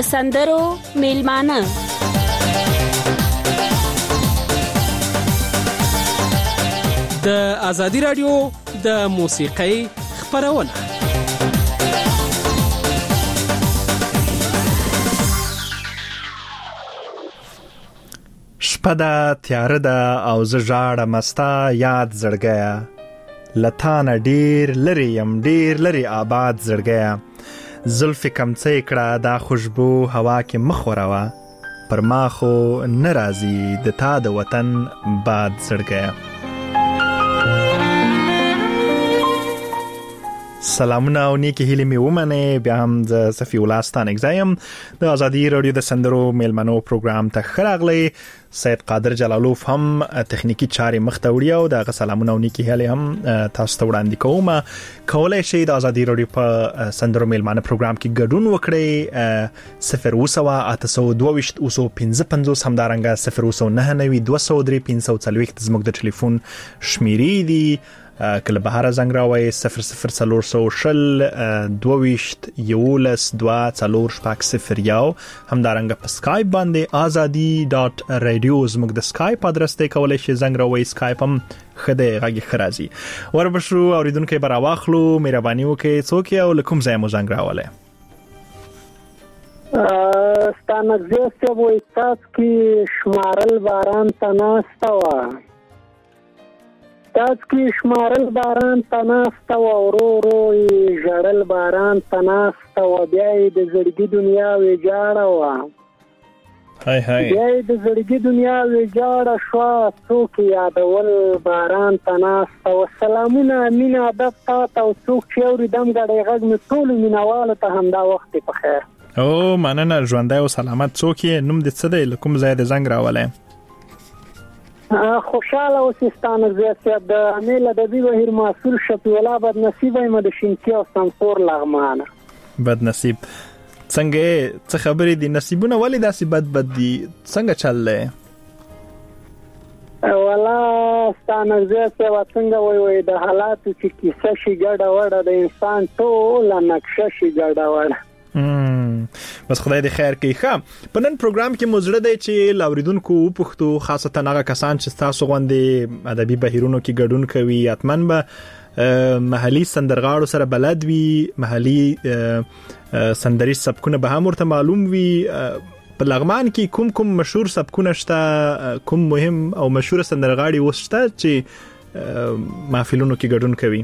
سندرو میلمانه د ازادي رادیو د موسیقۍ خبرونه شپه ده تیاره ده او زه ژاړم ستا یاد زړګیه لتانه ډیر لري یم ډیر لري آباد زړګیه زلفې کمڅۍ کړه دا خوشبو هوا کې مخ وروه پر ما خو نه راځي د تا د وطن باد زړګیه. سلامونه او نیکی هیلې مې ومنې. بیا هم د صفی الله ستانک زایم د ازادي رادیو د سندرو میلمنو پروګرام ته ښه راغلی. سید قادر جلالوف هم تخنیکی چارې مخته وړي او دغه سلامونه او نیکی هیلې هم تاسو ته وړاندې کوم. کولای شئ د ازادي رادیو په سندرو میلمنو پروګرام کې ګډون وکړئ 0282555 همدارنګه 0999203 زموږ د ټلیفون شمیرې دي. کله بهر زنګ راوي 00422 همدارنګه په سکایپ باندې azadi.radio زموږ د سکایپ ادرس ته کولای شئ زنګ راوي. سکایپ هم خده غږی خرازي وربشرو اوریدونکو برا واخلو مهرباني وکړئ څوک یو لکم ځای مو زنګ راواله ستانک زیسته وای تاسو کې شمارل باران تناستوا تاسو کې شمارل باران تناسته و ورو ژړل باران تناسته و بیا د زړګي دنیا ویجاړه و بیا د زړګي دنیا ویجاړه شو څوک یادول باران تناسته و. سلامونه مینه ادب تاسو او څوک چې اوریدم غړې غږ مې ټول مینوالو ته همدا وخت په خیر. او مننه ژوندۍ او سلامت. څوک یې نوم دې څه دی لکم ځای د زنګ راولې؟ خوشاله اوسستانه زیاته د امیل ادبی بهیر مسئول شفیع الله بد نصیب ایم د شینکی او سمسور لغمانه. بد نصیب څنګه څه خبرې دي؟ نصیبونه ولې داسې بد دي؟ څنګه چللې؟ ولا ستانه زیاته څنګه وای د حالاتو چې کیسه شي ګډه وړه د انسان ټول نقشه شي ګډه وړه. بس خدای دې خیر کوي. ښه په نن پروګرام کې مزړه دی چې لاوریدونکو پښتو خاصه هغه کسان چې تاسو غوندې ادبي بهیرونو کې ګډون کوي اتمن به محلي سندرغاړو سره بلد وي، محلي سندري سبکونه به هم ورته معلوم وي. په لغمان کې کوم مشهور سبکونه شته؟ کوم مهم او مشهور سندرغاړي وسته چې محفلونو کې ګډون کوي؟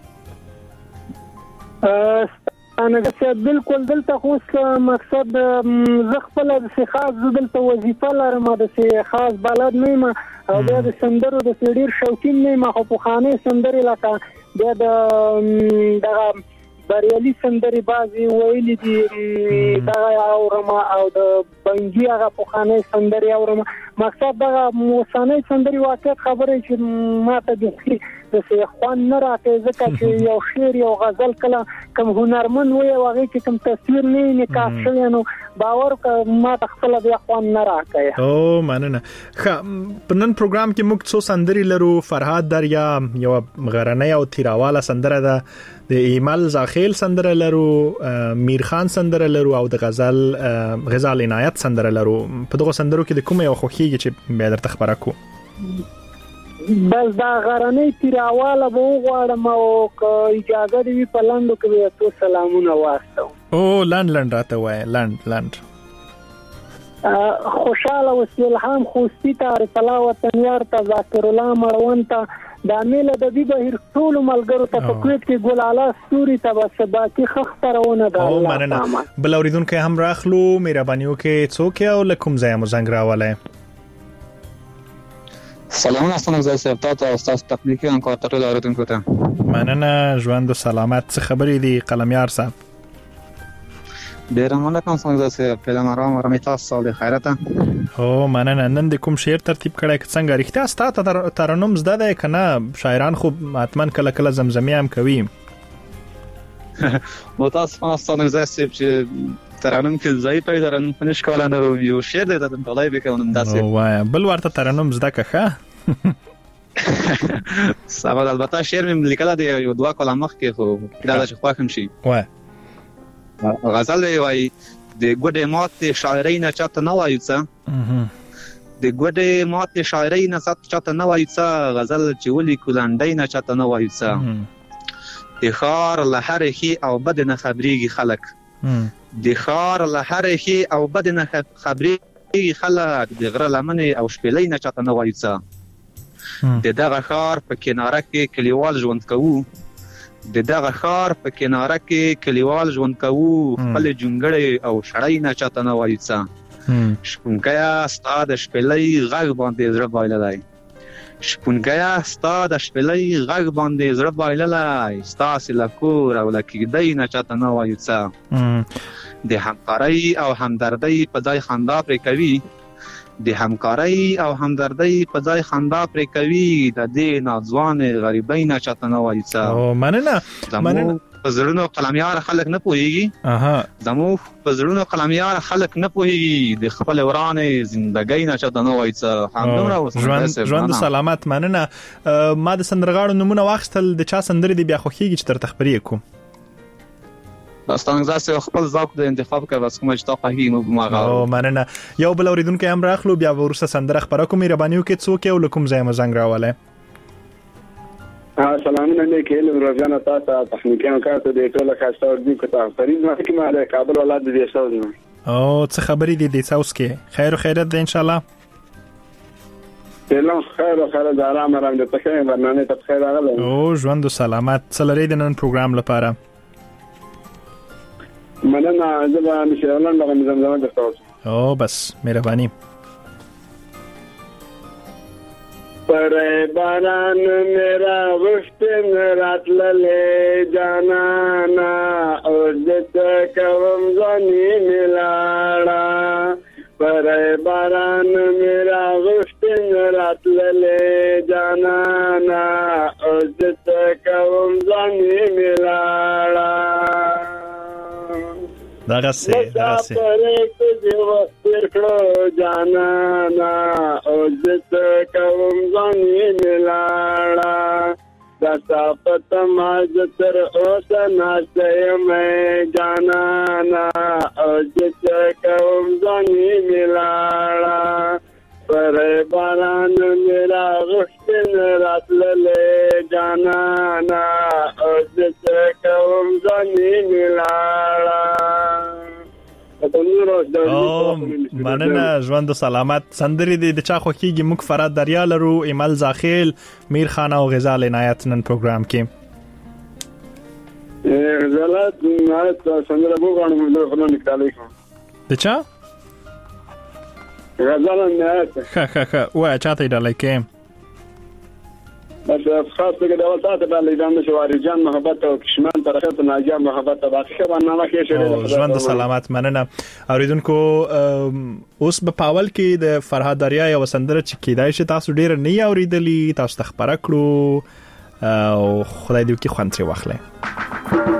انا بالکل دلته خو مقصد زه خپل د خاص دلته وظیفه لرم د خاص بلد نه ما او بیا د سندرو د ډیر شوقین نه ما خو په خانه سندري لکه بیا د بریالي سندري بازي ویلي دي دا اورما او د بنګي هغه په خانه سندري اورما. مقصد دا موسانه سندري واقعیت خبره چې ما ته د خوان نه راته ځکه چې یو شعر یو غزل کله کوم هنرمن وي واغې چې کوم تصویر نه نکاح شوی نو باور ما تخپل بیا خوان نه راکای. او مننه. ښه په نن پروګرام کې موږ څو سندري لرو. فرهاد دریا یو غرنۍ او تیراواله سندره ده، د ایمل زاخیل سندره لرو، میر خان سندره لرو او د غزال عنایت سندره لرو. په دغه سندرو کې د کومه یو خوخیږي چې به درته خبره کو؟ بس دا غرنۍ تیراواله به وغواړم او اجازه دی په لاندو کې تو سلامونه واسطو. او لاند راته وای لاند خوشاله وسیل هم خوستی تعریف الله وطنیار ته ذاکر الله مروان ته د امیل ادبی بهیر ټول ملګرو ته په کویت کې ګل اعلی ستوري ته بس باقي خبرونه ده. او مننه. بل اوریدونکو هم راخلو مهرباني وکړئ څوک یو لکم ځای مو زنګ راواله. سلامونه ستاسو زای صاحب تاسو او تاسو تخنیکی انکواتر اوریدونکو ته مننه. ژوند او سلامت. څه خبرې دي قلمیار صاحب؟ ډیر مننه کوم څنګه چې په لمرام رمیتا سال خیرته. او مننه. نن د کوم شعر ترتیب کړی څنګه رښتیا ستاسو ترنم زده ده کنه؟ شاعران خو اتمن کله زمزمه هم کوي. مو تاسو څنګه زای صاحب چې ترنم کې ځای پیدا رن پنځ کاله نو یو شعر د طلای به کوم داسې وای بل ورته ترنم زده که سبا البته شعر مې لیکل دی یو دوا کلمه مخ کې خو دا چې خواخم شي وای غزل وای د ګوډې ماتې شاعرۍ نه چاته نه وایو څه د ګوډې ماتې شاعرۍ نه چاته نه وایو څه غزل چې ولیکو لنډۍ نه چاته نه وایو څه د ښار له هرې ښې او بدې نه خبرېږي خلک د ښار له هرې ښې او بدې نه خبرېږي خلک د غره لمنې او شپېلۍ نه چاته نه وایو څه د دغه ښار په کناره کې کلیوال ژوند کوو د دغه ښار په کناره کې کلیوال ژوند کوو خپلې جونګړې او شړۍ نه چاته نه وایو څه شپونکیه ستا د شپېلۍ غږ باندې زړه بایللی شپونکیه ستا د شپېلۍ غږ باندې زړه بایللی ستاسې له کور او له کیږدۍ نه چاته نه وایو څه د همکارۍ او همدردۍ په ځای خندا پرې کوي د همکارۍ او همدردۍ په ځای خندا پرې کوي د دې ناځوانې غریبۍ نه چاته نه وایو څه مننه زموږ په زړونو قلمیار خلک نه پوهېږي زموږ په زړونو قلمیار خلک نه پوهېږي د خپلې ورانې زندګۍ نه چاته نه وایو څه همدومره ژوند سلامت. مننه. ما د سندرغاړو نومونه واخیستل د چا سندرې دي بیا خوښېږي چې درته خبرې کوم ستاسو خپل ذوق د انتخاب کوي بس کوم چې تا خوښي مو مننه. یو بل اوریدونکو هم راخلو بیا ورسره سندره خبره کوم مهرباني وکړئ څوک یو لکم ځای مزنګ راواله سلامونه لیکل روزانه تاسو تخنیکان کارته د ټوله کاستو دې کوته فرید ما کې ما د کابل ولادت دې ساوز نو څه خبرې دي د ساوس کې خیر او خیرت ده ان شاء الله سلام خیر او خیرت آرام د تخنیک برنامه ته خیر راغله ژوند سلامت سلری د نن پروګرام لپاره مننه زه به مشرانان دغه زمزمه درته بس مهرباني پر باران میرا غشتن راتللې جانانا او دته کوم ځاني ملاړه پر باران میرا غشتن راتللې جانانا او دته کوم ځاني ملاړه دغه سه پرې دیو ورکړو جانانا او دته کوم ځاني ملاړه دا صفت ماز تر اوسه ناشته مې جانانا او دته کوم ځاني ملاړه پر باران میرا غشتن راتللې جانانا او دته کوم ځاني ملاړه مننه ژوند سلامت. سندرې د چا خوښیږي موږ فراد دریا لرو ایمل زاخیل میر خان او غزال عنایت نن پروګرام کې غزالات عنایت سندره وګڼم د خلونو نکالي د چا غزال عنایت وای چاته ډالای کې بس خاص به د وساته باندې د مشواري جان محبت او کشمان طرفه ناجا محبت باقي برنامه کې شوی ژوند سلامت. مننه. اوریدونکو اوس په پاول کې د فرهاد دریا یو سندره چې کیدای شي تاسو ډیر نه اوریدلی تاسو ته خبره کړو او خدای دې وکړي خوند ترې واخلئ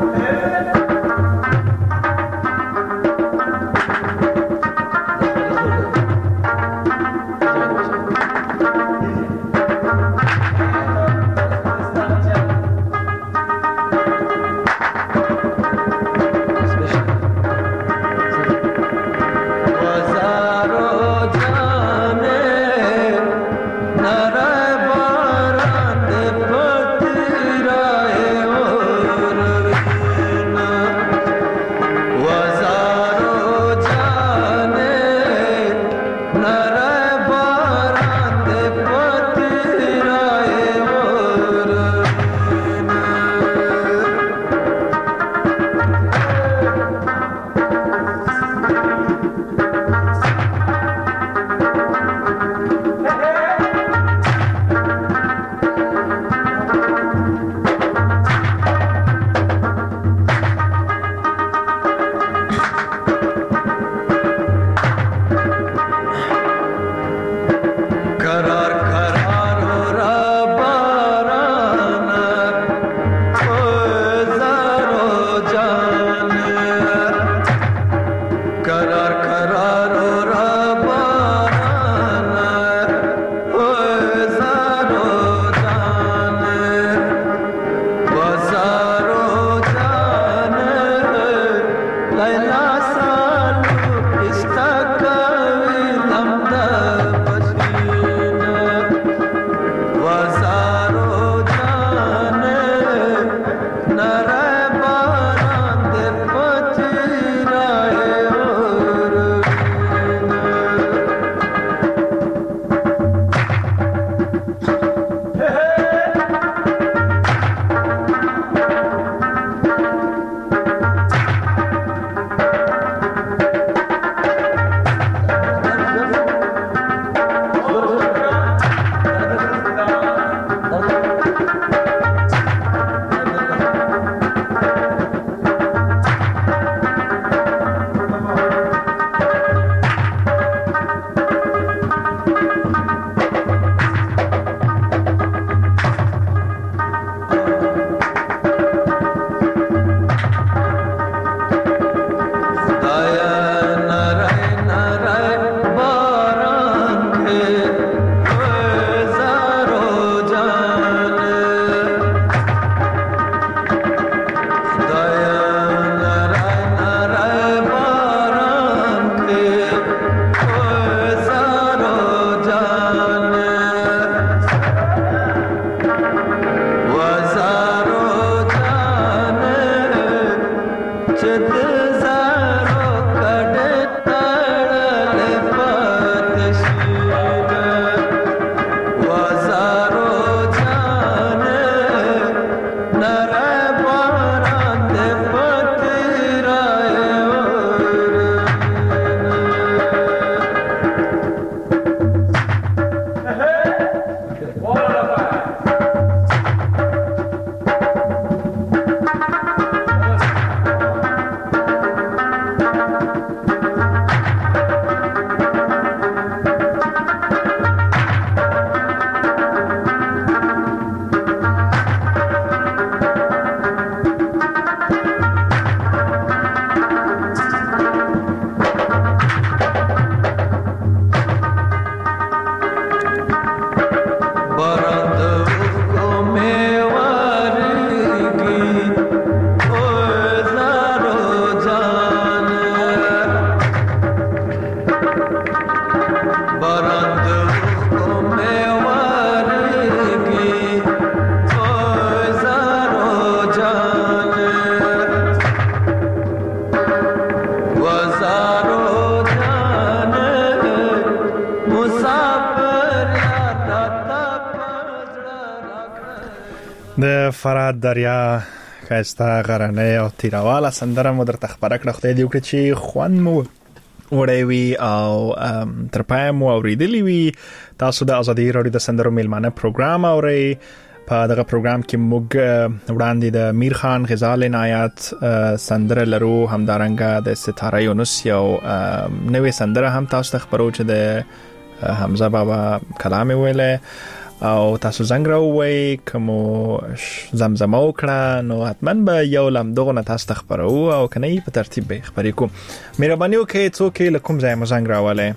د فراد دریا خاسته غرنه او تیرواله سندره مو درته خبره کړه. خدای دې وکړي چې خوان مو وړی وي او تر پای مو اوریدلی وي. تاسو د ازادي رادیو د سندرو میلمانه پروګرام اورئ. په دغه پروګرام کې موږ وړاندې د میر خان غزال عنایت سندره لرو، همدارنګه د ستاره یونس یو نوې سندره هم تاسو ته خبرو چې د حمزه بابا کلام ویله او تاسو زنګ راووي کومو زمزمه وکړه نو حتما به یو لم دغه نه تاسو خبرو او کني په ترتیب به خبرې کوم. مهرباني وکړئ څوک له کوم ځای مو زنګ راواله؟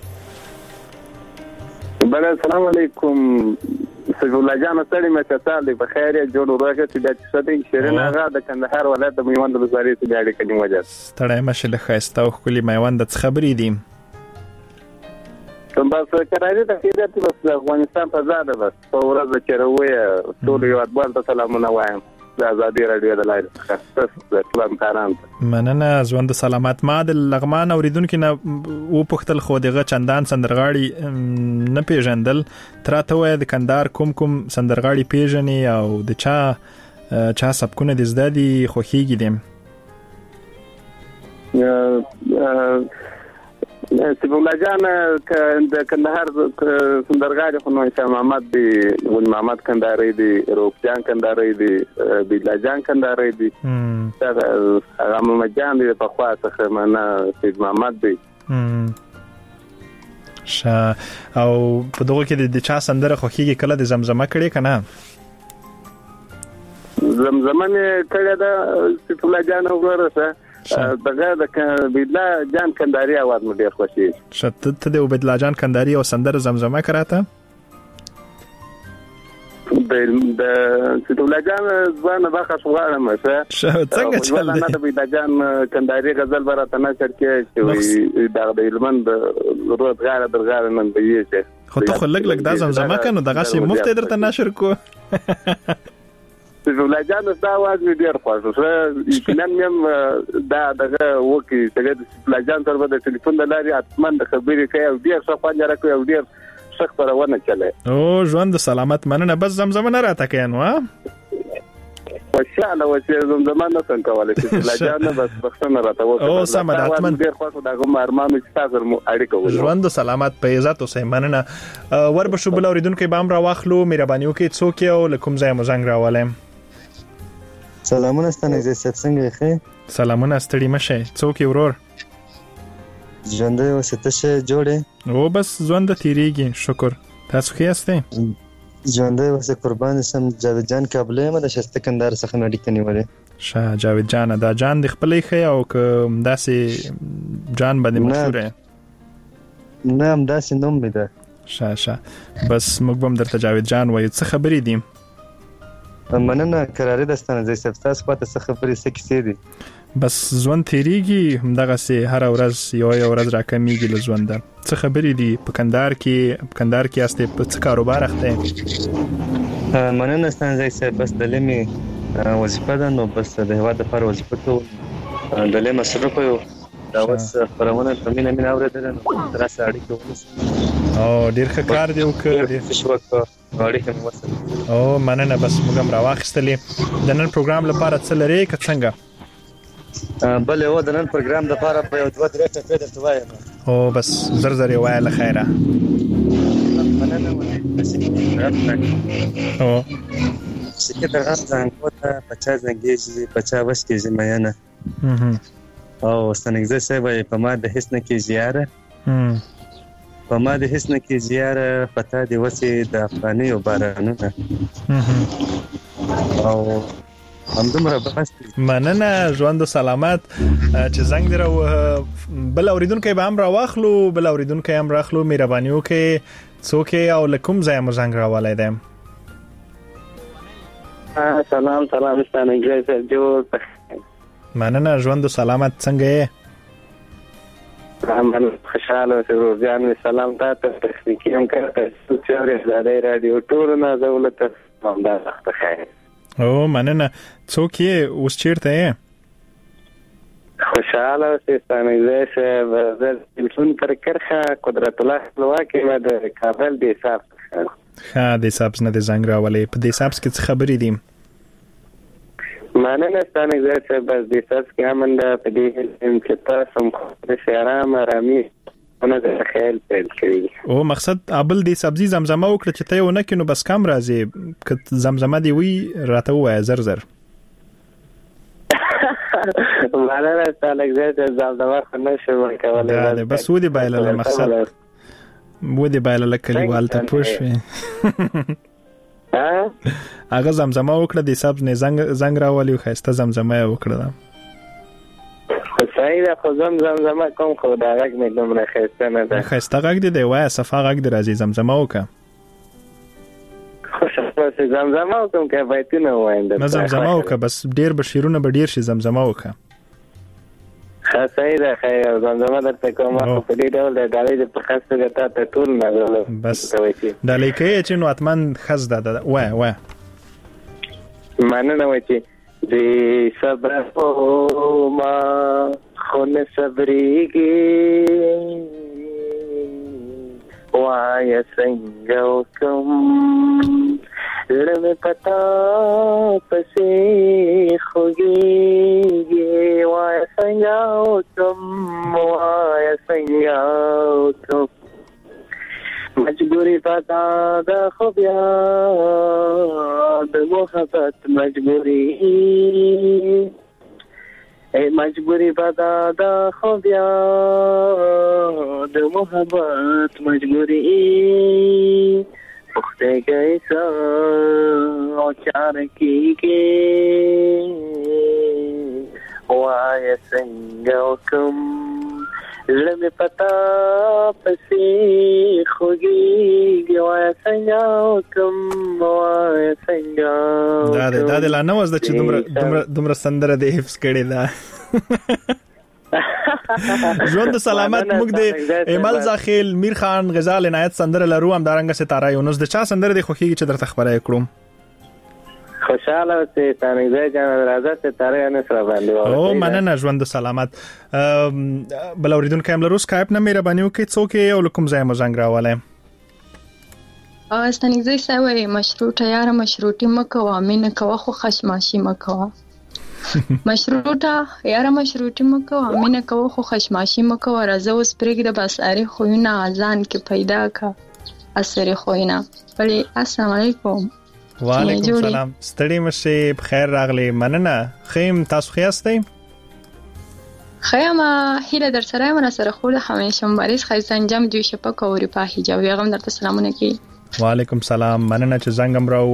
بل السلام علیکم سیف الله جان ستړي مې تاسو په خیر جوړ ورغه چې د صدې شیرین هغه د کندهار ولایت د میوند وزارت د اړیکې کني وجه ستړي مشه له خاسته او خولي میوند د خبرې دي. بس کرایه د کېدت بس افغانستان په زاده بس په ورځ چې روي ټول یو اتبال ته سلامونه وایم د ازادي رادیو د لایل خاصه سلام کاران مننه ژوند سلامت. ما د لغمان اوریدونکو نه و پختل خو دغه چندان سندرغاړي نه پیژندل تراته وای د کندهار کوم سندرغاړي پیژني او د چا سبکونه د زدادي خوخيږي دي. سیف الله جان د کندهار سندرغاړي خو نو اسلام محمد دی ول محمد کندهاري دی روپ جان کندهاري دی بلا جان کندهاري دی هغه محمد جان دی په خوا څخه معنا سیف محمد دی او په دغه کې د چا سندره خوخيږي کله د زمزمه کړي کنه زمزمه کړه دا سیف الله جان وګورئ دغه د بدلا جان کندهاري आवाज مې ډیر خوشي شته ته د بدلا جان کندهاري او سندره زمزمه کراته د ستولا جان ځوان باخه شوړم شه څنګه چل نه د بدلا جان کندهاري غزل براته نه شرکه چې د علمند روت غاړه درغاړه نن دی چې خو ته خلک دا زمزمه کنه دغه شی مفت درته نشر کو سیف الله جان دا आवाज مې ډیر خوښه یقینا مې دا دغه وکی څنګه د سیف الله جان تر په ټلیفون د لاري اتمن د خبرې کوي او ډیر څه خوانجه راکوي او ډیر څه خبرونه چلے او ژوند سلامت مننه بس زمزمه نه راته کین وا وشاله وسه زمزمه نه څنګه کولای سیف الله جان بس بخښنه راته وکړه او سم د اتمن ډیر خوښه دا کوم ارمان چې تاسو اړیکه ولرئ. ژوند سلامت په عزت او سیمنه ور بشو بل اوریدونکو بام را واخلو. مهرباني وکړئ څوک یو لکم ځای مو زنګ راواله. سلامونه ستنه زه څنګه ښه سلامونه ستړي مشه څوک ورور ژوند او ستشه جوړه او بس ژوند تیریږي شکر تاسو ښه یاست ژوند او څه قربان سم جاوید جان کابل ما د شسته کندهار څخه نړۍ کني وله شاه جاوید جان دا جان د خپلې ښه او که داسې جان باندې مشهور نه هم داسې نوم مې ده شاه بس موږ هم درته جاوید جان وایو څه خبرې دي مننه قرارې دستانه زې سپتاس پته څه خبرې څه کیسې دي بس ژوند تیریږي همدغه سي هر ورځ یو ورځ راکمیږي له ژوند څه خبرې دي په کندهار کې استه په څه کاروبار اخته مننه ستانه زې بس دلمي وظیفه ده نو بس د هوا د پر وظیفه ته دلمه مصرف یو دا وس پرونه په مين اوریدل نو ترسه اړیکه ونس او ډیر ښه کار دی وکړ اړیکه مو وسه او مننه بس موږ هم راوخستلې د نن پروګرام لپاره څه لري که څنګه بل یو د نن پروګرام لپاره په 2-3 ټکي درته وایم او بس زر وای له خیره مننه او سکه درغه څنګه ته 50 زنګیږي 50 وس کې زميانه او ستنګزه صاحب په ما د هیڅ نه کې زیاره په ما د هیڅ نه کې زیاره پتا دی وسه د افغاني او بارانونه او همدومره بس مننه ژوند سلامت چې زنګ درو بل اوریدونکو به هم راواخلو مهرباني وکړئ څوک او لکم ځای مو زنګ راوالای دی سلام ستانګزه صاحب جوړ مننه ژوند سلامت څنګه یې من خوشاله ضرور جان سلام تاسو تخنیکی هم کړه چې اورئ رادیو ټول نه دولت همدا وخت خیر او مننه څوک یې اوس چیرته یې خوشاله ستانګزه صاحب زه تلیفون پر کرخه قدرت الله خپلواکي ما د کابل د حساب د حساب نه د زنګ راولې په د حساب کې څه خبرې دي مننه ستانګزه صاحب بس د حساب کې امنده په دې چې تاسو د شهرام رامي انا د خیال پیل کړی او مقصد ابل دی سبزی زمزمه وکړه چې ته یو نه کینو بس کم راځي ک زمزمه دی وی راته وای زر مننه ستانګزه زمزمه خنه شو کولای بس ودی بایله مقصد ودی بایله کلیوال ته پوښوي هغه زمزمه وکړه د حساب نه زنګ راولي خسته زمزمه وکړه صحیح ده خو زمزمه کوم خو دا غږ مې دومره خسته نه ده خسته غږ دی وای صفه غږ دی راځي زمزمه وکړه خو زمزمه کوم کې بایتونه وایم نه زمزمه وکړه بس ډیر بشیرونه به ډیر شي زمزمه وکړه صحیح ده خیر زمزمه درته کوم په دې ډول د ډالۍ د پخسته د تا ټول نه بس ډالۍ کې چې نو اتمن خز ده وای مننه وای چې دې صبر او ما خون صبرېږي وای څنګه وکم لمه پتا پسې خوږیږي وای څنګه وکم مجبوری پتا د خو بیا د محبت مجبوری پتا د خو بیا د محبت مجبوری پخته کیسا او چار کیږي وای څنګه وکم لمه پتا پسې خوږیږي وای څنګه وکم وای څنګه دا د لا نو زده چې دومره سندره د حفظ کړي دا ژوند سلامت موږ د ایمل زاخیل میر خان غزال عنایت سندره لرو هم دارنګ ستاره یونس د چا سندره د خوخیږي چې درته خبره کړم خوشاله اوسې ستانګزه جان راځه ستاره یونس را باندې او مننه ژوند سلامت بل اوریدونکو هم لرو سکایپ نه مهرباني وکړئ څوک یو لکم ځای مو زنګ راواله ستانګزه سوي مشروطه یار مشروطي مکو امینه کوه خو خشماشي مکو مشروطه یار مشروطي مکو امینه کوه خو خشماشي مکو راځه اوس پرېګ د باساري خوونه اذان کې پیدا کا اثر خوینه بلی السلام علیکم وعلیکم السلام ستړي مشه بخیر راغلی مننه خیم تاسو خیاستئ خیمه هیله در سره من سره خود همیشه مبارز خیز انجام دوی شپک او ریپا حجاب یغم درته سلامونه کی وعلیکم سلام مننه چې زنګم راو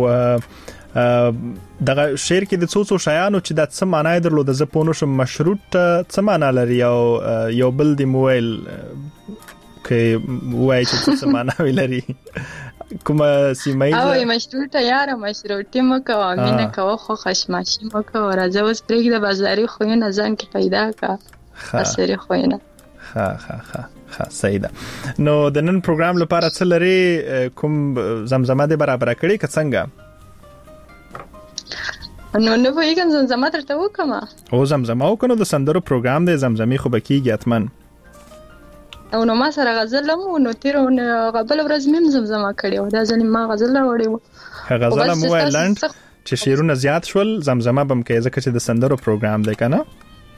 دغه شعر کې د څو شیانو چې د څه معنی درلود ز پونو شم مشروط څه معنی لري او یو بل دی موبایل کې وای چې څه معنی لري کومه سیمایي او مشروطه یار مشروطي مکو امینه کوه خو خشماشي مکو راځه اوس پرېګ د بازاري خوونه ځان کې پیدا کا اثر خوینه ها صحیح ده نو د نن پروګرام لپاره څه لري کوم زمزمه دې برابر کړی که څنګه نو وایګم زمزمه درته وکم او زمزمه وکړو د سندرو پروګرام د زمزمي خو بکیږي اتمن او نو ما سره غزل مو نو تیر غبل ورځ مم زمزمه کړی او دا ځنې ما غزل راوړی و غزل مو ویلند چې شیرونه زیات شول زمزمه بم کې ځکه چې د سندرو پروګرام دی کنه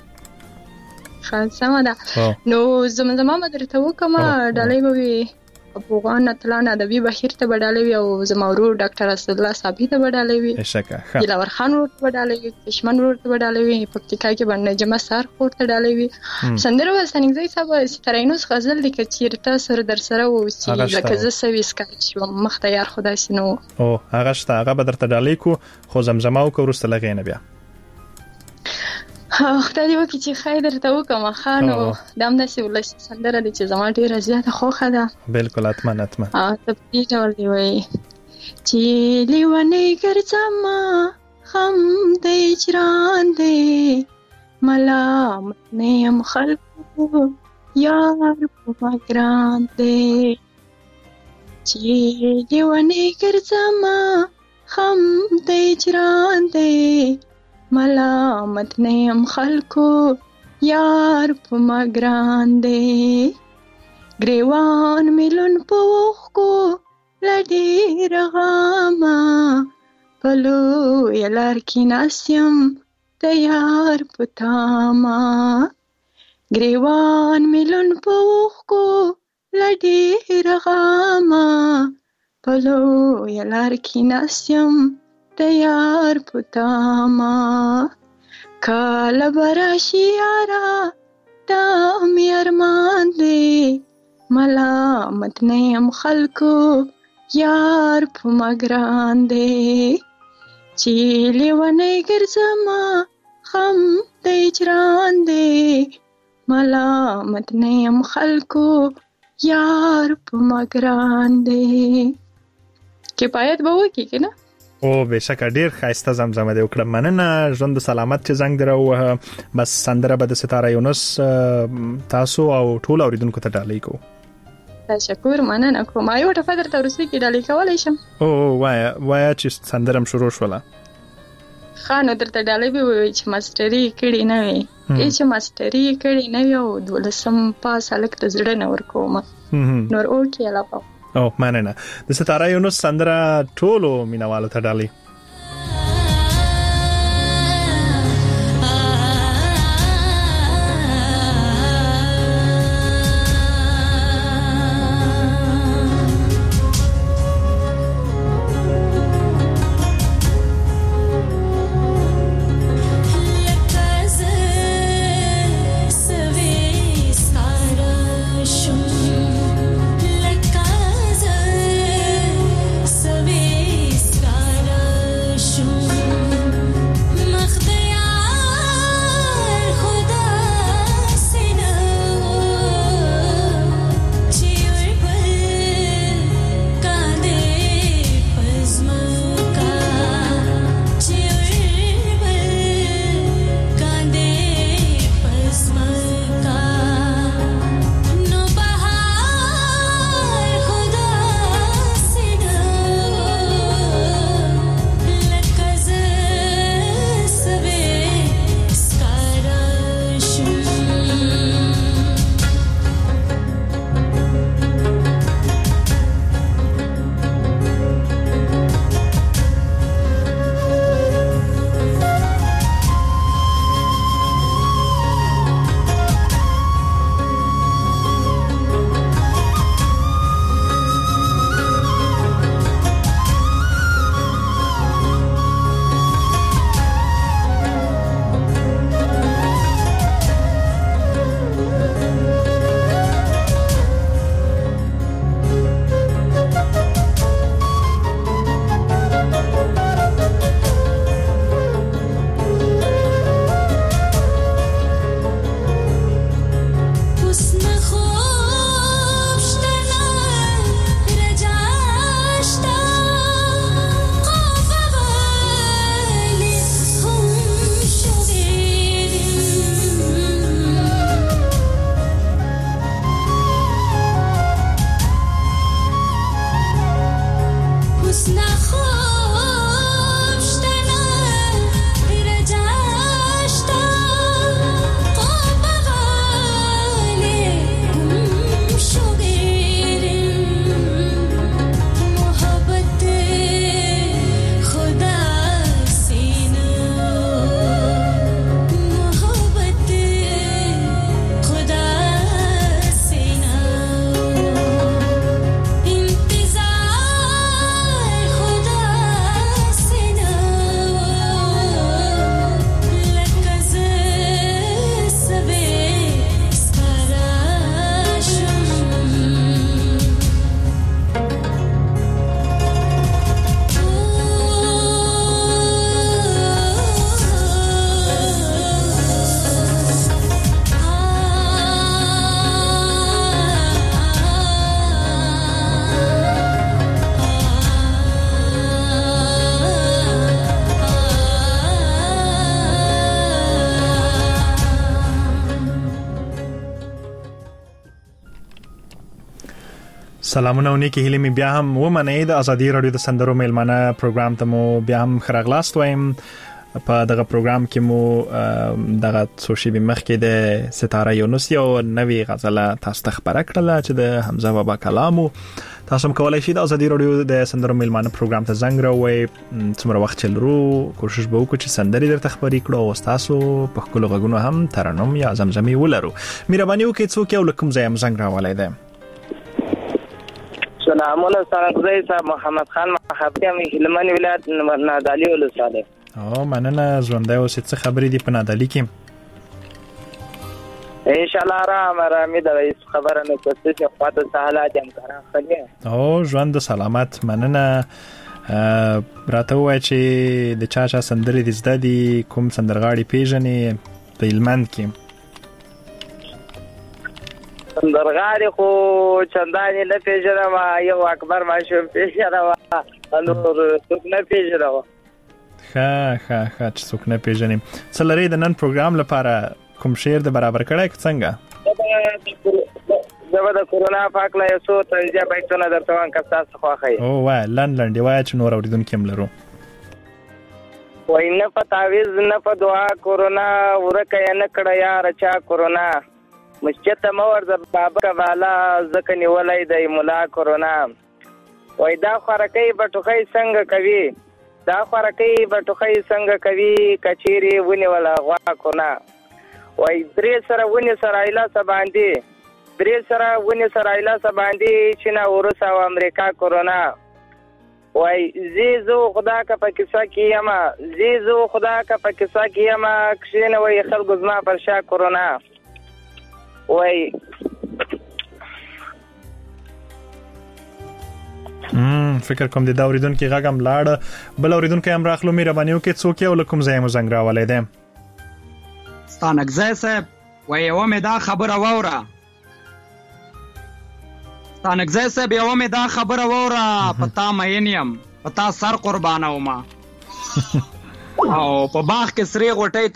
خاصه ده نو زمزمه درته وکم ډالۍ به افغان اتلان ادبي بهیر ته بدلوي او زما ورور ډاکټر اسد الله صابي ته بدلوي شکه دلاور خان ورور ته بدلوي کشمن ورور ته بدلوي پکتیکا کې باندې جمع سار خور ته بدلوي سندره وسنګزي صاحب سترینوس غزل لیک چیرته سر در سره و چې لکه ز سويس کار شو مختیار خدای سينو او هغه شته هغه بدرته ډالې کو خو زمزمه او ورسته لغې نه بیا خدای دې وکړي چې خیر درته وکم خانو دام داسې ولسی سندره دي چې زما ډیره زیاته خوښه ده بالکل اتمن ته په دې ډول دی وایي چې لیونی ګرځم خم دې چران دې ملامت نیم خلکو یار په ګران دې چې لیونی ګرځم خم دې چران دې ملامت نیم خلکو یار په مګران دې ګریوان ملون په وښکو لډې رغاما پلو یلار کې ناسیم تیار په تاما ګریوان ملون په وښکو لډې رغاما پلو یلار کې ناسیم تیار پتاما کالا براشی یارا دامی ارمان دے ملامت نیم خلکو یار پا مگران دے چیلی ونی گرزما خم دے جران دے ملامت نیم خلکو یار پا مگران دے کفایت بہو کی که نا؟ او بشک ډیر خاسته زمزمه دی وکړه مننه ژوند سلامت چې زنګ درو بس سندره به د ستاره یونس تاسو او ټول اوریدونکو ته ډالۍ کو تشکر مننه کوم یو ټفه درته ورسې کې ډالۍ کولای شم او وایا چې سندرم شروع شوله خانو درته ډالۍ به وي چې ماستری کړي نه وي چې ماستری کړي نه وي او دولسم پاس الک ته زړه نه ورکوم نور او کې علاوه او مننه د ستاره یونس سندره ټولو مینوالو ته ډالۍ Save سلامونه او نیکی هیله می بیا هم ومنئ د ازادي رادیو د سندرو میلمانه پروګرام ته مو بیا هم خراغلاست وایم. په دغه پروګرام کې مو دغه سوشي به مخ کې د ستاره یونس یو نوې غزله تاسو ته خبره کړله چې د حمزه بابا کلامو. تاسو هم کولای شئ د ازادي رادیو د سندرو میلمانه پروګرام ته زنګ راوړئ. څومره وخت چلرو کوشش به وکړو چې سندري درته خبرې کړو او تاسو په خپل غږونو هم ترنم یا زمزمي ولرو. مهرباني وکړئ څوک یو لکم ځای زنګ راوړئ. سلامونه سرغزی صاحب محمد خان محبتیم هلمند ولایت نادعلی ولسوالی. او مننه ژوندۍ اوسې. څه خبرې دي په نادعلی کې؟ ان شاء الله رامي د رئیس خبره نه کوي چې خواته سهالات هم کاران خلیا. او ژوند سلامت. مننه. راته وای چې د چا سندرې د زده دي کوم سندرغاړي پیژنې په هلمند کې؟ سندرغاړي خو چندانې نه پیژنم. یو اکبر ماشوم پیژنم نور څوک نه پیژنم. ښه چې څوک نه پیژنې. څه لري د نن پروګرام لپاره کوم شعر د برابر کړی که څنګه؟ زه به د کورونا پاک له یو څو طنزیه بیتونه درته وایم که ستاسو خوښه وي. او وایه لنډې وایه چې نور اورېدونکي هم لرو. وایي نه په تعویز نه په دعا کورونا ورکه یې نه کړه یاره چا کورونا مسجد ته مه ورځه بابکه بالا ځکه نیولی دی ملا کورونا. وایي دا خوارکۍ به ټوخی څنګه کوي دا خوارکۍ به ټوخی څنګه کوي کچېرې ونیوله غوا کورونا. وایي درې سره ونې سره ایلاسه باندې چین او روس او امریکا کورونا. وایي زیزو خدا که په کیسه کې یمه کښېنه وایي خلکو زما پر شا کورونا. وایي فکر کوم د دا اوریدونکو غږ هم لاړ. بل اوریدونکو هم راخلو. مهرباني وکړئ څوک یو لکم ځای مو زنګ راولی دی؟ ستانکزی صاحب وایي یوه مې دا خبره واوره په تا مین یم په تا سر قربانومه او په باغ کې سرې غوټۍ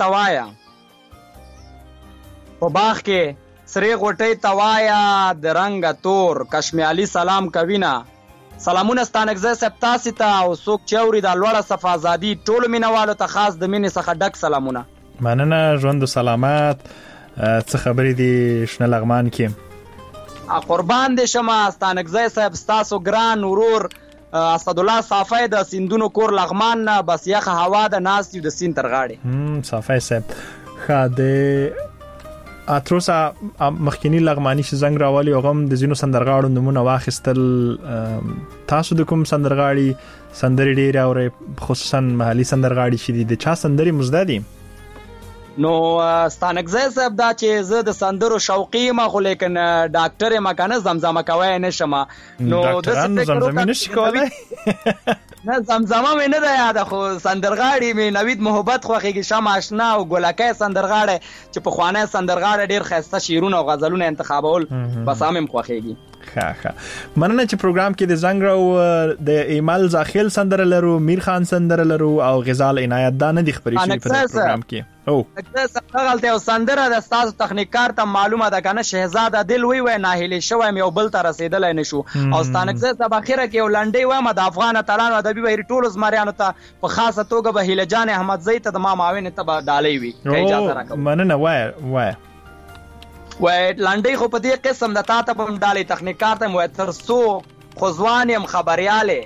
توایا د رنګه تور کشمیالي سلام کوینه. سلامونه ستانکزی صاحب تاسې ته او څوک چې اوري د لوړه صف ازادي ټولو مینوالو ته خاص د مینې څخه ډک سلامونه. مننه ژوند سلامت. څه خبرې دي شنه لغمان کې؟ قربان دې شمه ستانکزی صاحب ستاسو ګران ورور اسدالله صافی د سیندونو کور لغمان نه بس یخه هوا د ناست یو د سیند تر غاړې. صافی صاحب ښه د اتروسه مخکینی لغمانی چې زنګ راوالي او غم د زینو سندرغاړو نمونه واخیستل. تاسو د کوم سندرغاړي سندرې ډېرې اورئ خصوصا محلي سندرغاړي چې دي د چا سندرې مزده دي؟ نو ستانکزی صاحب دا چې زه د سندرو شوقي یم خو لیکن ډاکټر یم کنه زمزمه کوی نشم. نو ډاکټران زمزمه نشي کولی؟ نه زمزمه مې نه ده یاده خو سندرغاړي مې نوید محبت خوښېږي شم آشنا او ګلکۍ سندرغاړی چې پخوانی سندرغاړی ډېر ښایسته شعرونه او غزلونه انتخابول بس هم خوښېږي. ښه مننه چې پروګرام کې د زنګ راو د ایمل زاخیل سندره لرو، میر خان سندره لرو او غزال عنایت دا نه دي خبرې شوي په پروګرام کې. غلطه او سندره د ستاسو تخنیکار ته معلومه ده کنه شهزاده دل وی ناهیلې شوی یو بل ته رسیدلای نشو او ستانکزی صاحب اخره کې ولنډي وایم د افغان اتلانو ادبي ویری ټولو زمریانو ته په خاصه توګه به هیله جان احمدزی ته د ما معاون ته به ډالۍ وي. اجازه راکړه. مننه. وای لنډي خو په دې قسم د تا ته په ډالۍ تخنیکار ته مو ترسو خوځوان يم خبرياله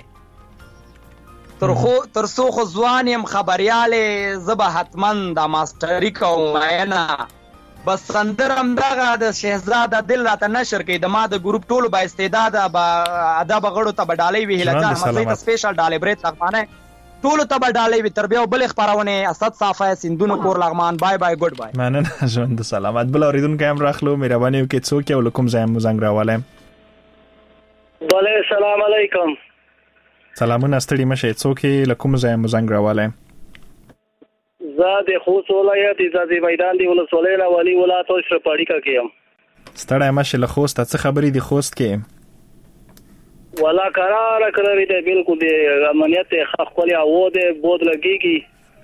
ترسو خوځوان يم خبرياله زبه حتمن د ماستری کوم نه بس سندرم دغه د شهزاده دل راته نشر کې د ما د ګروپ ټولو با استعداد ادب غړو ته بدالي وی هله ځان مزه ته سپیشل ډالې برې تخمانه ټولو ته بدالي وی تربیه او بل خبرونه اسد صافه سیندونو کور لغمان بای بای ګډ بای. مننه ژوند سلامت. بل اوریدونکو هم راخلو. مهرباني وکړئ څوک یو لکم ځای مو زنګ راواله. بله سلام علیکم. سلامونه ستړي مشه. څوک لکم ځای مو زنګ راواله؟ زه د خوست ولایت ازادي میدان دی ولسوالۍ نه والی ولایت اوسره پاړی کا کیم. ستړی مشه له خوست. څه خبرې دي خوست کې؟ ولا قرار کړی دی بالکل دی امنیت خپل او د بود لګیږي.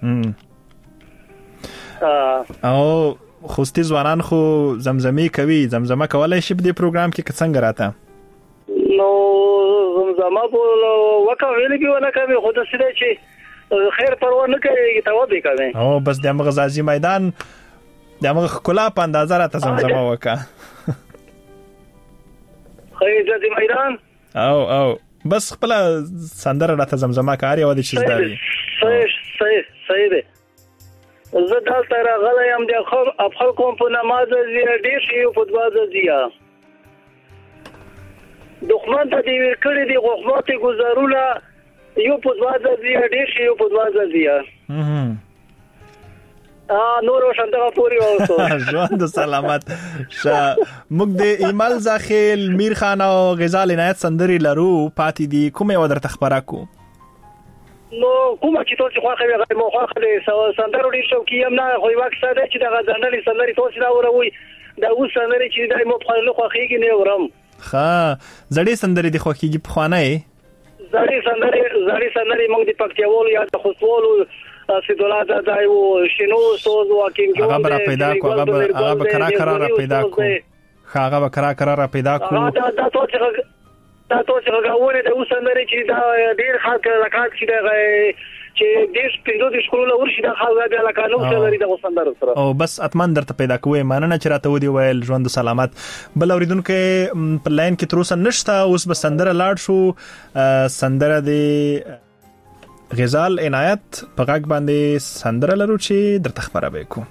او خوستي ځوانان خو زمزمه کوي. زمزمه کولای شي په دې پروګرام کې څنګه راته؟ نو زمزمه په وکه ویلې به ونه کوي خو د سده چې خیر پروا نه کوي توبه کوي او بس د مغزازي میدان د مغ خلا په اندازه را ته زمزمه وکا خیر د میدان او بس خپل سندره را ته زمزمه کاری و د شزداري صحیح ده زه دلته راغلی یم د خپل کوم په نماز زیه ډیر شي په دواز زیه دښمن ته دی ورکړی دی غوښماتې گزارونه یو په دواز زیه ډیر شي یو په دواز زیه نور شاندغه پوری اوسو ژوند سلامت موږ د ایمل زاخیل میر خان او غزال عنایت سندري لرو پاتې دي کومه ودر تخبره کو نو کومه چې تاسو خو خبره غو خو خله سندرو ډیر شوقي هم نه خو واکسه ده چې د غزنلي سندري تاسو دا وروي دا اوس سندري چې دای مو په خپل خو خيږي نه ورم زړې سندري د خوخيږي په خوانه زړې سندري موږ د پکتیاوالو یا د خوستوالو سیدولا دای او شنو سوز واکینګ جو هغه پیدا کو هغه کرا پیدا کو هغه کرا پیدا کو دا تاسو غوونه د وسندري چې دا ډیر خلک لکات چې دیش پینځو د شکول ورشي د خلک د لکانو سره د وسندر سره او بس اتمن درته پیدا کوی ماننه چې راته ودی ویل ژوند سلامت بل اوریدونکو په لاین کې تر اوسه نشته اوس به سندره لاړ شو سندره د غزال عنایت په غږ باندې سندره لرو چې درته خبره وکړو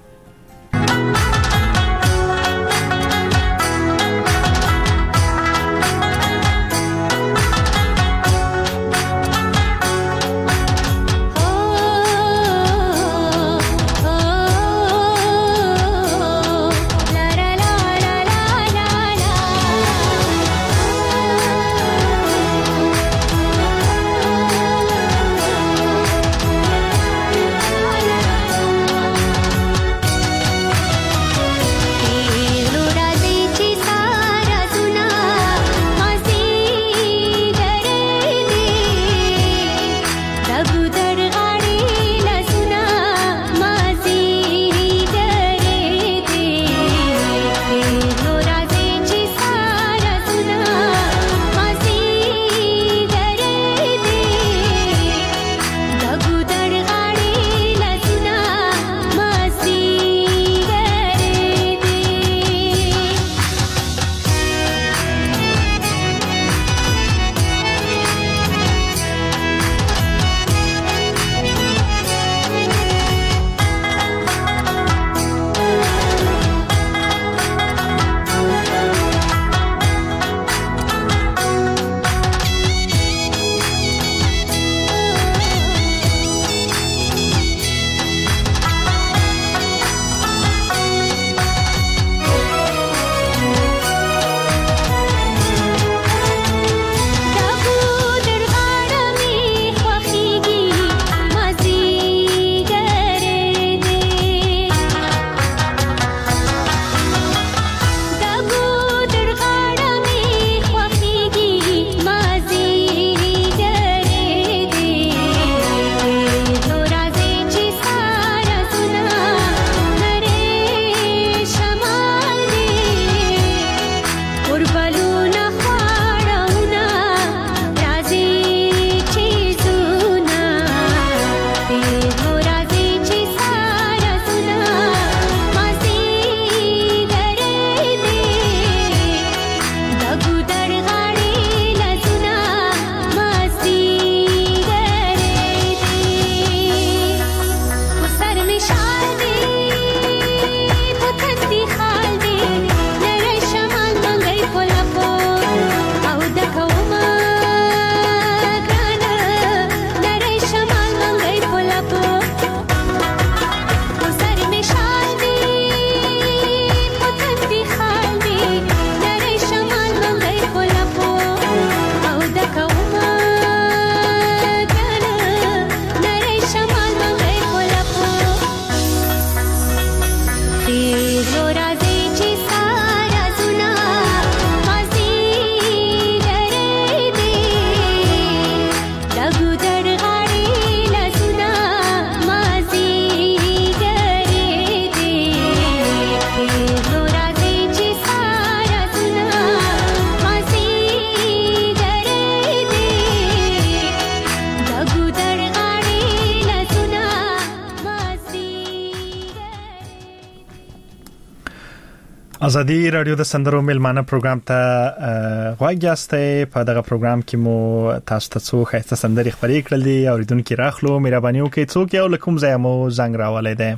ازادي رادیو د سندرو ملمانه پروګرام ته غواړئ په دغه پروګرام کې مو تاسو ته څو خاصه سندري خبرې کړل دي اوریدونکو راخلو مهرباني وکړئ څوک یو لکم ځای مو زنګ راولای دی.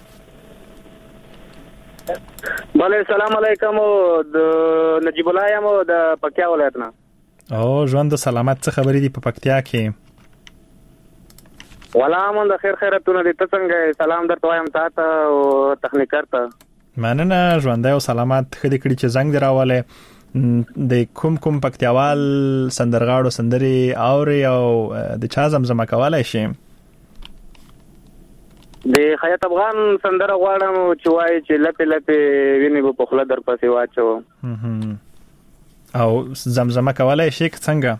بله سلام علیکم د نجیب الله یم د پکتیا ولایت نه. او ژوند سلامت څه خبرې دي په پکتیا کې؟ ولا مون د خیراتونه دي ته څنګه سلام درته وایم تاسو او تخنیکر ته. مننه ژوندای او سلامت خدي کړي چې زنګ دراواله د کوم پکتیاوال سندرغاړو سندري اوري او د چا زمزمه کولای شي. د حیات افغان سندره غواړم چې وایي چې لپه ویني په خپل در پسې واچو او زمزمه کولای شي څنګه؟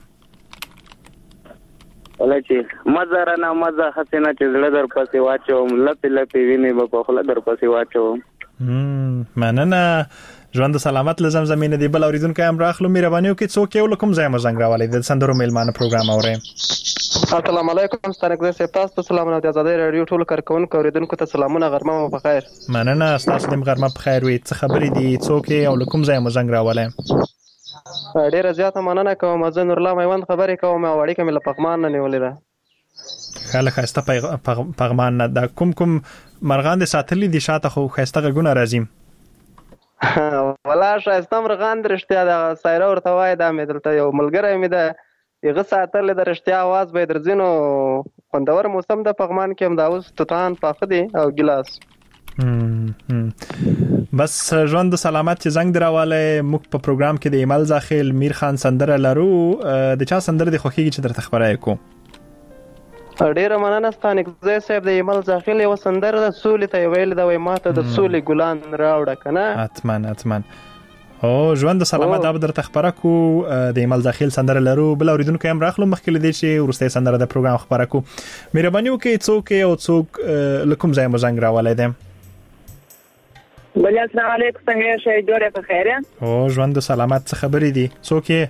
ولای چې مزه نه مزه حسینه چې زړه در پسې واچو لپه ویني په خپل در پسې واچو. مننه ژوند سلامت لزم زمینه دی بل اوریدونکو هم راخلو مهرباني وکړئ څوک یو لکم ځای مو زنګ راولای د سندرو میلمانه پروګرام اورئ. السلام علیکم ستانګزه سپ تاسو ته سلامونه د آزادۍ رادیو ټول کارکونکو اوریدونکو ته سلامونه غرمه مو په خیر. مننه تاسو دې غرمه په خیر وي څه خبرې دي څوک یو لکم ځای مو زنګ راولای. ډیره زیاته مننه کوم زه نور الله میوند خبرې کوم او اړیکه مې له پغمان نه نیولې ده. خاله خاسته پغمان نه دا کوم مرغان د ساتلې دي شاته خو خاسته غونه راځي. ولا شایسته مرغان درشتیا د سایره ورته وای دا مې دلته یو ملګری مې ده یغه ساتل د رښتیا आवाज به درځینو خوندور موسم د پغمان کې هم دا اوس توتان پاخه دي او ګلاس. بس ژوند سلامت چې زنګ دراواله موږ په پروګرام کې د ایمل زاخیل میر خان سندره لرو د چا سندره د خوخیږي چې درته خبره کو. ډیره مننه ستانګزه صاحب د ایمل زاخیل یو سندره د سولې ته ویل دا وای ماته د سولې ګلان راوړه کنه. اتمن او ژوند سلامت دا درته خبره کو د ایمل زاخیل سندره لرو بل اوریدونکو هم راخلو مخکې لدی چې ورسته سندره د پروګرام خبره کو مهرباني وکړئ څوک یو څوک لکم ځای مو زنګ راولای دی. بل السلام علیکم څنګه شې جوړه په خیر یا؟ او ژوند سلامت څه خبرې دي څوک یې؟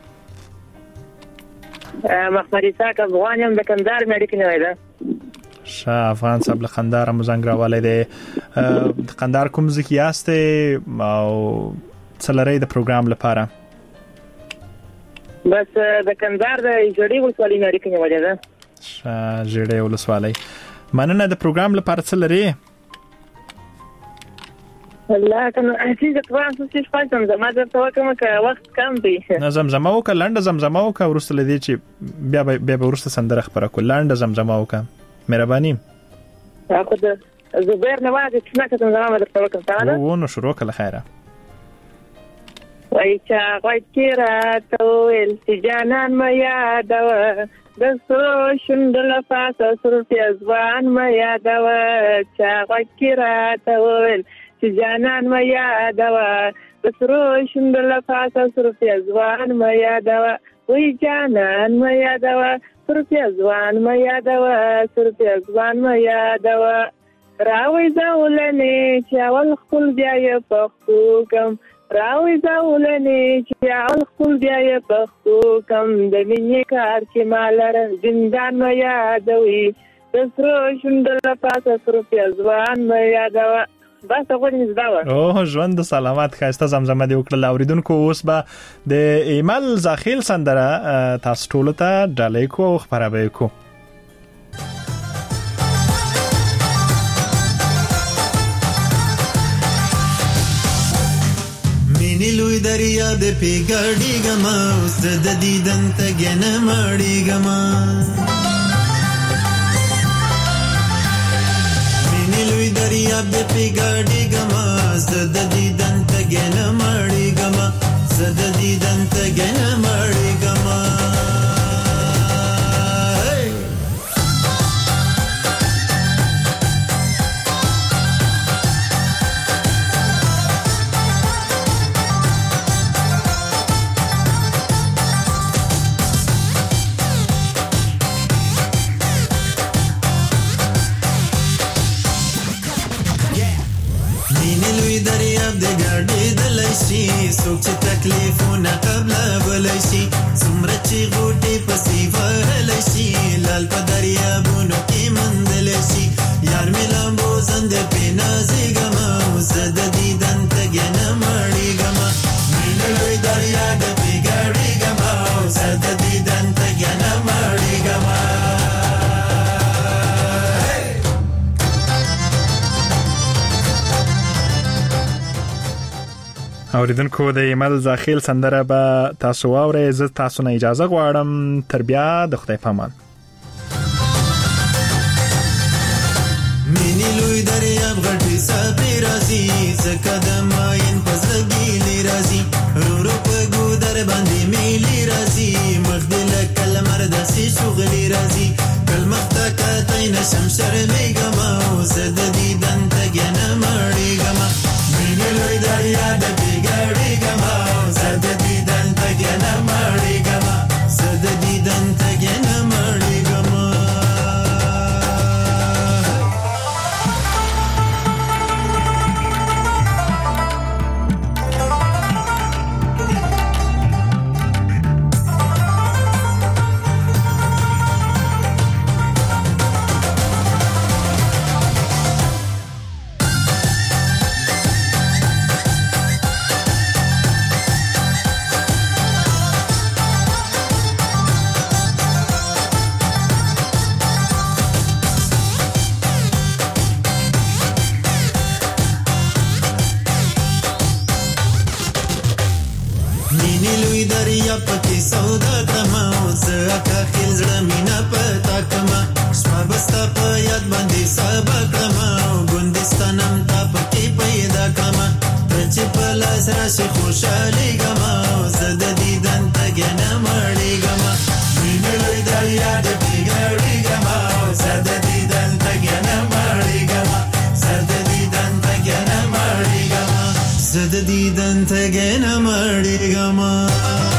محمد اسحاق افغانم د کندهار مې اړیکه نه ده. شاه افغان صاحب له کندهار مو زنګ راولای دی. د کندهار کوم ځکه یاسته او څلری د پروګرام لپاره؟ بس د کندهار د جوړې ولسوالۍ مې اړیکه نه ده. شاه جوړې ولسوالۍ مننه د پروګرام لپاره څلری. الله کنه چې د پروګرام څه پاتم زما درته وکم که وخت کم دی. نه زمزمه وکړه لنډه زمزمه وکړه ورسته لدی چې بیا ورسته سندره خبره کول لنډه زمزمه وکړه مهرباني. اخو د زبیر نه واځي چې څنګه زمزمه درته وکم تعالی. و نو شروع کله خیره. وای چا غوړه تول چې جانان ما یادوه د سرو شندل فاسه سر پیزوان ما یادوه چا غوړه تول چې جانان ما یادوه د سرو شندل فاسه سر پیزوان ما یادوه وای جانان ما یادوه سر پیزوان ما یادوه سر پیزوان ما یادوه راوي ځولنې چې اول خپل بیا یې پښتو کم راوي ځولنې چې اول خپل بیا یې پښتو کم د مینې کار چې مالر زندان ما یادوي د سرو شندل فاسه سر پیزوان ما یادوه. بس غوړې زداوه. او ژوند سلامت خاسته زمزمه دی وکړه اوریدونکو اوس به د ایمل زاخیل سندره تاسو ټول ته ډالۍ کو او خبرې کو. مینې لوی دریا د پیګړې ګما اوس د دیدن ته ګنه مړې ګما لوی دریا به پیګړې ګما زد دیدن ته ګنه مړې ګما زد دیدن ته ګنه مړې ګما سوچ تکلیفونه قبل ولشي څومره چې غوټې پسې ورلشي لال په دریابونو کې مندل شي یار مې لامبو زند په نازګما زد دیدن تګ نه مړېګما مینه لوی دریا د پیګړېګما زد دیدن تګ نه مړېګما اوریدونکو د ایمل زاخیل سندره به تاسو واورئ. زه تاسو نه اجازه غواړم تر بیا د خدای په امان. مینی لوی دریاب غټي سپي رازي زکه د ماین پزګیلی رازي رورو په ګودر باندې میلی رازي مخدل کلمر د سي شغلی رازي کلمخته کتاین شمشر میګما زد دیدن تګنه مړېګما مینی لوی دریاب د پیګړېګما زد دیدن تګنه مړېګما زد دیدن تګنه مړېګما. پکې سودا کما زکه خل زړه مینا پتا کما شپه بستا په یاد باندې سبا کما ګوندستانم تا پکې پیدا کما چې په لاس راشي خوشالي کما زد دیدن تګنه مړې کما وینلې دریا د پیګړې کما زد دیدن تګنه مړې کما زد دیدن تګنه مړې کما زد دیدن تګنه مړې کما